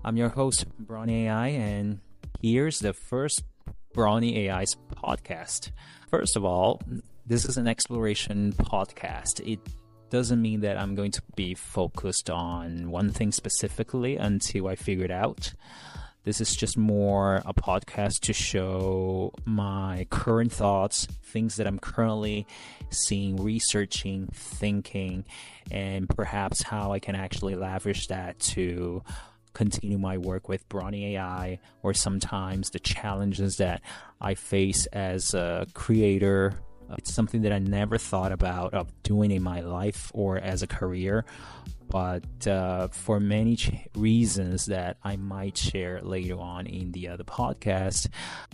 I'm your host, Bronny AI, and here's the first Bronny AI's podcast. First of all, this is an exploration podcast. It doesn't mean that I'm going to be focused on one thing specifically until I figure it out. This is just more a podcast to show my current thoughts, things that I'm currently seeing, researching, thinking, and perhaps how I can actually leverage that to continue my work with Bronny AI, or sometimes the challenges that I face as a creator. It's something that I never thought about of doing in my life or as a career, but for many reasons that I might share later on in the other podcast,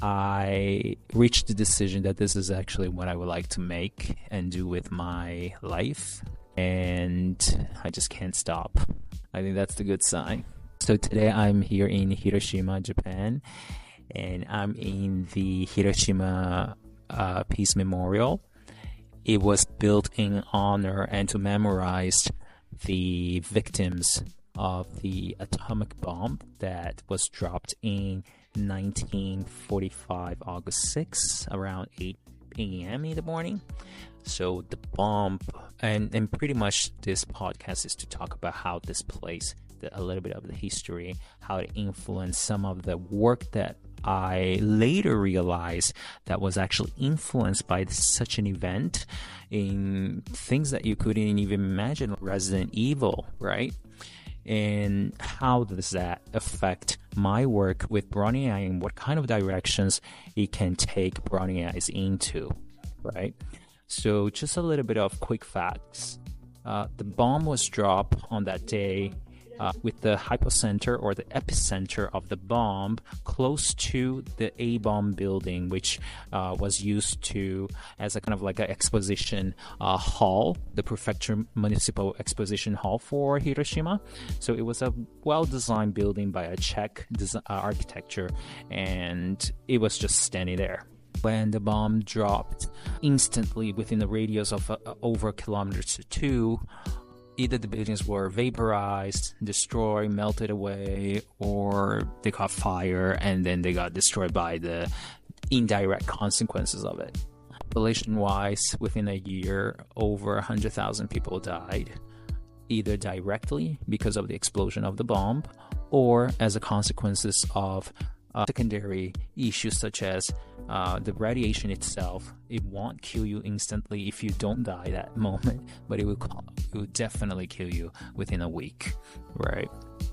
I reached the decision that this is actually what I would like to make and do with my life, and I just can't stop. I think that's the good sign. So today I'm here in Hiroshima, Japan, and I'm in the Hiroshima Peace Memorial. It was built in honor and to memorize the victims of the atomic bomb that was dropped in 1945, August 6, around 8 a.m. in the morning. So the bomb, and pretty much this podcast is to talk about how this place, a little bit of the history, how it influenced some of the work that I later realized that was actually influenced by such an event, in things that you couldn't even imagine, Resident Evil, right? And how does that affect my work with Bronny AI, and what kind of directions it can take Bronny AI into, right? So just a little bit of quick facts. The bomb was dropped on that day with the hypocenter or the epicenter of the bomb close to the A-bomb building, which was used as a kind of like an exposition hall, the Prefecture Municipal Exposition Hall for Hiroshima. So it was a well-designed building by a Czech architecture, and it was just standing there. When the bomb dropped, instantly within the radius of over a kilometer to two, either the buildings were vaporized, destroyed, melted away, or they caught fire and then they got destroyed by the indirect consequences of it. Population-wise, within a year, over 100,000 people died, either directly because of the explosion of the bomb or as a consequences of secondary issues such as the radiation itself. It won't kill you instantly if you don't die that moment, but it will definitely kill you within a week, right?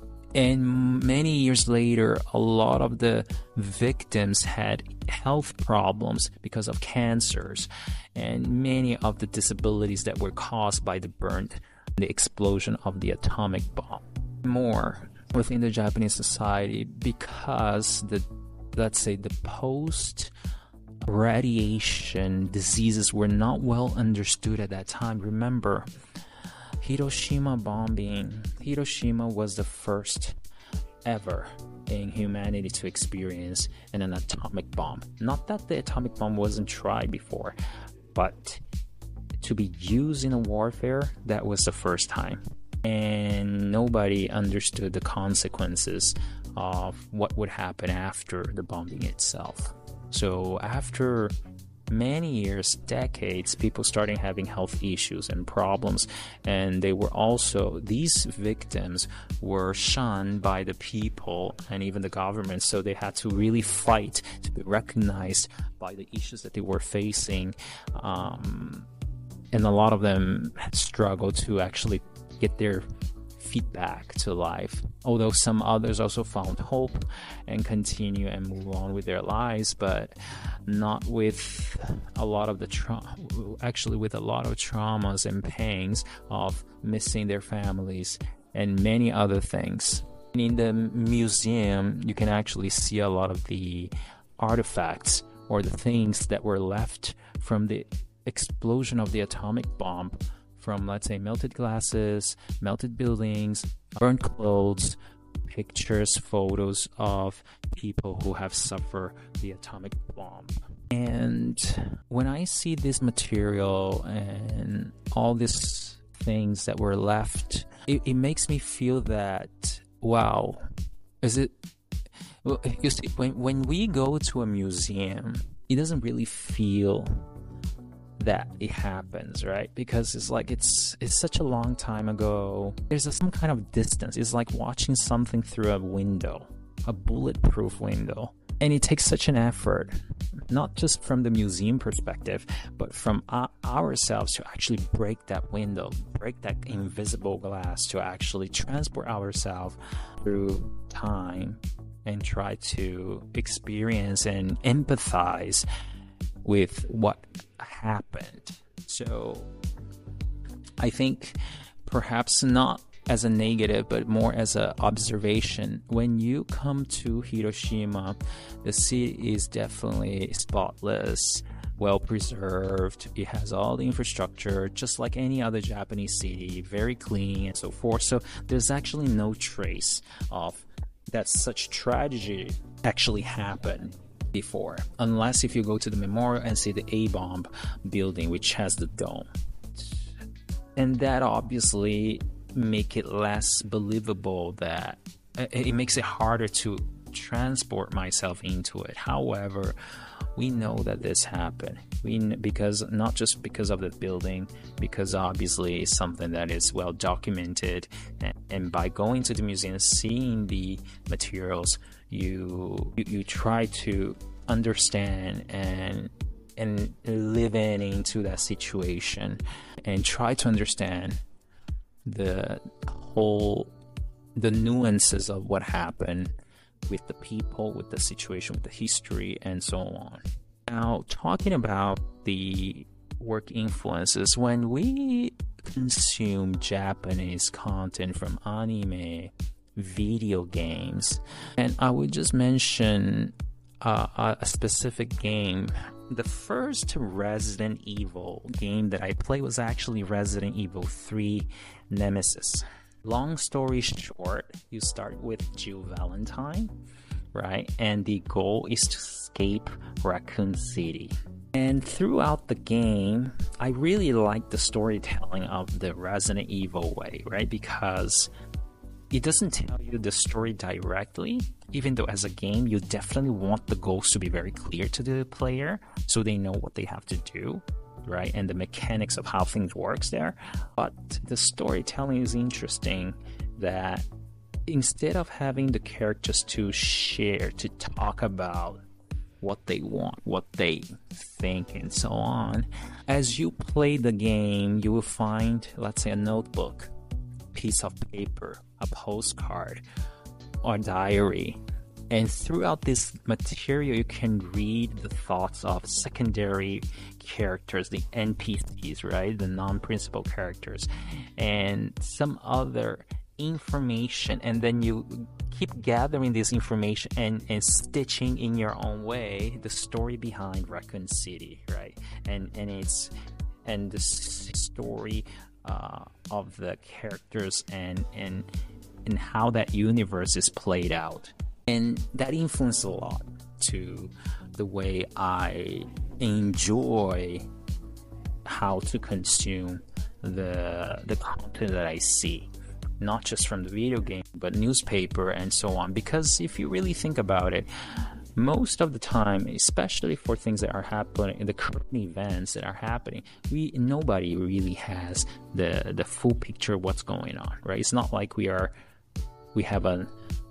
And many years later, a lot of the victims had health problems because of cancers and many of the disabilities that were caused by the explosion of the atomic bomb. More within the Japanese society, because let's say the post radiation diseases were not well understood at that time. Remember, Hiroshima bombing. Hiroshima was the first ever in humanity to experience an atomic bomb. Not that the atomic bomb wasn't tried before, but to be used in a warfare, that was the first time. And nobody understood the consequences of what would happen after the bombing itself. So after many years, decades, people started having health issues and problems, and these victims were shunned by the people and even the government, so they had to really fight to be recognized by the issues that they were facing, and a lot of them struggled to actually get their feet back to life, although some others also found hope and continue and move on with their lives, but not with a lot of with a lot of traumas and pains of missing their families and many other things. In the museum, you can actually see a lot of the artifacts or the things that were left from the explosion of the atomic bomb, from, let's say, melted glasses, melted buildings, burnt clothes, pictures, photos of people who have suffered the atomic bomb. And when I see this material and all these things that were left, it makes me feel that, wow, Is it? Well, you see, when we go to a museum, it doesn't really feel that it happens, right? Because it's like it's such a long time ago. There's some kind of distance. It's like watching something through a window, a bulletproof window. And it takes such an effort, not just from the museum perspective, but from ourselves to actually break that window, break that invisible glass, to actually transport ourselves through time and try to experience and empathize with what happened. So I think perhaps not as a negative, but more as an observation. When you come to Hiroshima, the city is definitely spotless, well preserved. It has all the infrastructure, just like any other Japanese city, very clean and so forth. So there's actually no trace of that such tragedy actually happened before, unless if you go to the memorial and see the A-bomb building, which has the dome. And that obviously make it less believable, that it makes it harder to transport myself into it. However, we know that this happened. Because not just because of the building, because obviously it's something that is well documented, and by going to the museum, seeing the materials, you try to understand and live into that situation, and try to understand the nuances of what happened with the people, with the situation, with the history, and so on. Now, talking about the work influences, when we consume Japanese content from anime, video games, and I would just mention a specific game. The first Resident Evil game that I played was actually Resident Evil 3 Nemesis. Long story short, you start with Jill Valentine, right? And the goal is to escape Raccoon City. And throughout the game, I really like the storytelling of the Resident Evil way, right? Because it doesn't tell you the story directly, even though as a game, you definitely want the goals to be very clear to the player so they know what they have to do, right? And the mechanics of how things works there. But the storytelling is interesting, that instead of having the characters to share, to talk about what they want, what they think, and so on, as you play the game, you will find, let's say, a notebook, piece of paper, a postcard, or diary. And throughout this material, you can read the thoughts of secondary characters, the NPCs, right? The non-principal characters, and some other information. And then you keep gathering this information and stitching in your own way the story behind Raccoon City, right? And the story of the characters and how that universe is played out. And that influenced a lot to the way I enjoy how to consume the content that I see, not just from the video game, but newspaper and so on. Because if you really think about it, most of the time, especially for things that are happening, the current events that are happening, nobody really has the full picture of what's going on, right? It's not like we have an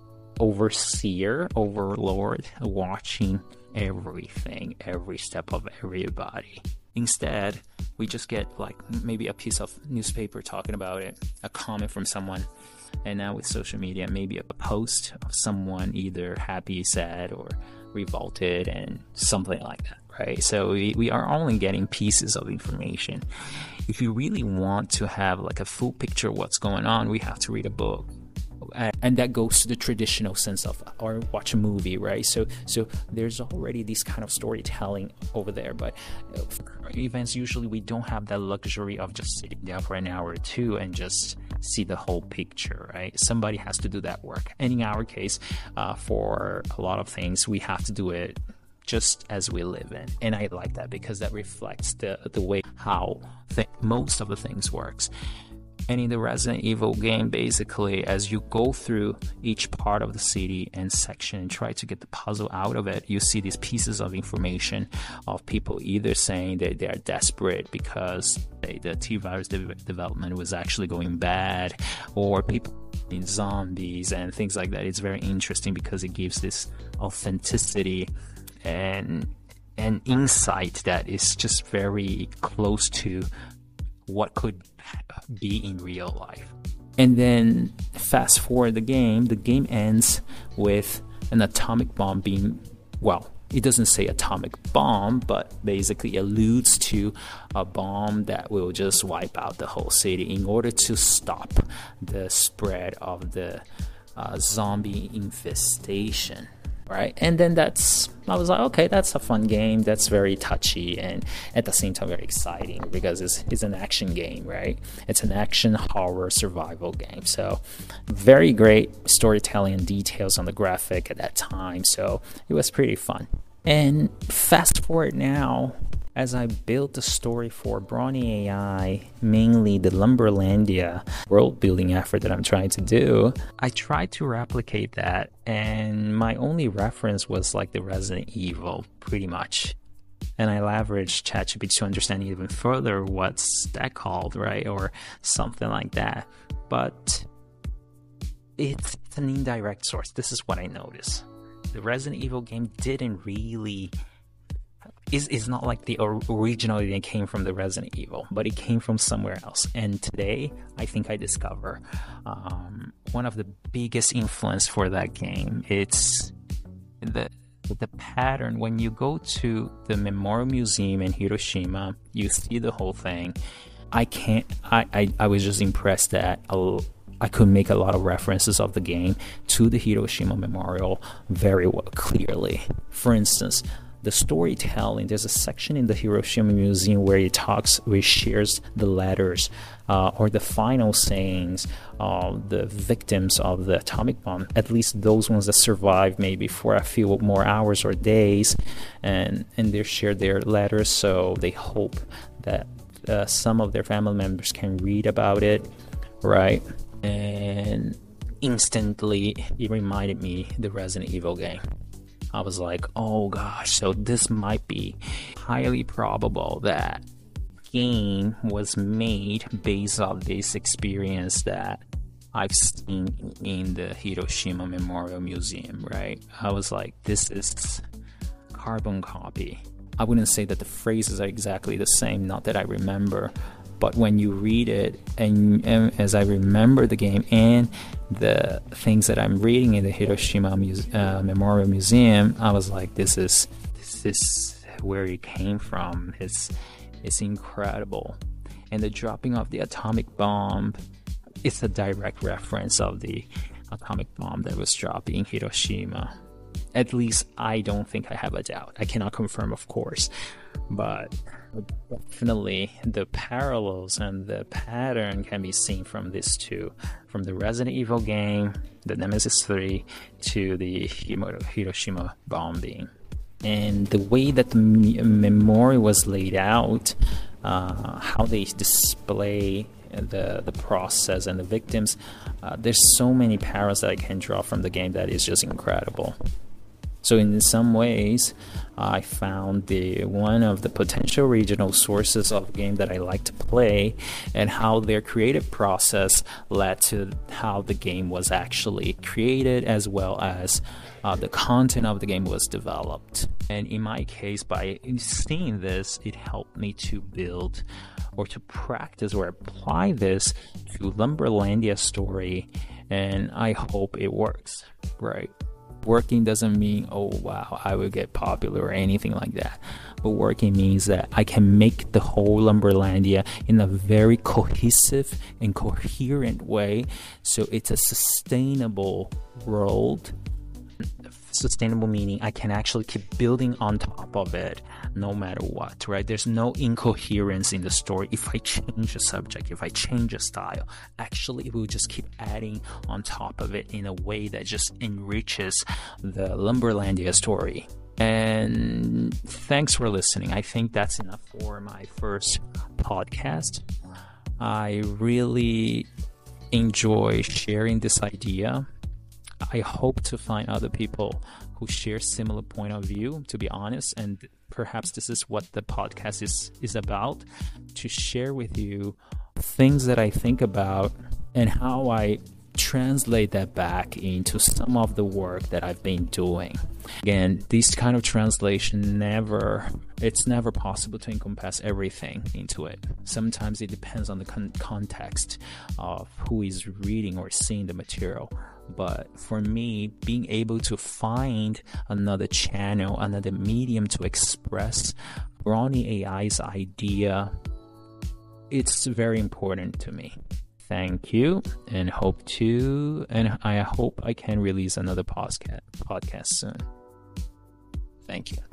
overlord watching everything, every step of everybody. Instead, we just get like maybe a piece of newspaper talking about it, a comment from someone, and now with social media, maybe a post of someone either happy, sad, or revolted, and something like that, right? So we are only getting pieces of information. If you really want to have like a full picture of what's going on, we have to read a book. And that goes to the traditional sense of, or watch a movie, right? So there's already this kind of storytelling over there. But for events, usually we don't have that luxury of just sitting down for an hour or two and just see the whole picture, right? Somebody has to do that work. And in our case, for a lot of things, we have to do it just as we live in. And I like that because that reflects the way how most of the things works. And in the Resident Evil game, basically, as you go through each part of the city and section and try to get the puzzle out of it, you see these pieces of information of people either saying that they are desperate because the T-Virus development was actually going bad, or people in zombies and things like that. It's very interesting because it gives this authenticity and insight that is just very close to what could be in real life. And then fast forward the game ends with an atomic bomb being, well, it doesn't say atomic bomb, but basically alludes to a bomb that will just wipe out the whole city in order to stop the spread of the zombie infestation. Right, and then I was like, okay, that's a fun game. That's very touchy and at the same time very exciting because it's an action game, right? It's an action horror survival game. So very great storytelling and details on the graphic at that time. So it was pretty fun. And fast forward now, as I built the story for Brawny AI, mainly the Lumberlandia world building effort that I'm trying to do, I tried to replicate that, and my only reference was like the Resident Evil, pretty much. And I leveraged ChatGPT to understand even further what's that called, right? Or something like that. But it's an indirect source. This is what I noticed. The Resident Evil game didn't really... It's not like the originally it came from the Resident Evil, but it came from somewhere else. And today, I think I discover one of the biggest influence for that game. It's the pattern. When you go to the Memorial Museum in Hiroshima, you see the whole thing. I was just impressed that I could make a lot of references of the game to the Hiroshima Memorial very well, clearly. For instance, the storytelling, there's a section in the Hiroshima Museum where it shares the letters or the final sayings of the victims of the atomic bomb, at least those ones that survived maybe for a few more hours or days, and they share their letters, so they hope that some of their family members can read about it, right? And instantly it reminded me the Resident Evil game. I was like, oh gosh, so this might be highly probable that game was made based on this experience that I've seen in the Hiroshima Memorial Museum, right? I was like, this is carbon copy. I wouldn't say that the phrases are exactly the same, not that I remember, but when you read it and as I remember the game and the things that I'm reading in the Hiroshima Memorial Museum, I was like, this is where it came from. It's incredible. And the dropping of the atomic bomb, it's a direct reference of the atomic bomb that was dropped in Hiroshima. At least I don't think I have a doubt. I cannot confirm, of course, but definitely the parallels and the pattern can be seen from these two, from the Resident Evil game, the Nemesis 3, to the Hiroshima bombing. And the way that the memory was laid out, how they display the process and the victims, there's so many parallels that I can draw from the game that is just incredible. So in some ways, I found one of the potential regional sources of a game that I like to play, and how their creative process led to how the game was actually created, as well as the content of the game was developed. And in my case, by seeing this, it helped me to build or to practice or apply this to Lumberlandia story, and I hope it works, right? Working doesn't mean, oh wow, I will get popular or anything like that. But working means that I can make the whole Lumberlandia in a very cohesive and coherent way, so it's a sustainable world. Sustainable meaning I can actually keep building on top of it no matter what, right? There's no incoherence in the story. If I change a subject, if I change a style, actually it will just keep adding on top of it in a way that just enriches the Lumberlandia story. And thanks for listening. I think that's enough for my first podcast. I really enjoy sharing this idea. I hope to find other people who share similar point of view, to be honest, and perhaps this is what the podcast is about, to share with you things that I think about and how I translate that back into some of the work that I've been doing. Again, this kind of translation it's never possible to encompass everything into it. Sometimes it depends on the context of who is reading or seeing the material. But for me, being able to find another channel, another medium to express Brownie AI's idea, it's very important to me. Thank you, and I hope I can release another podcast soon. Thank you.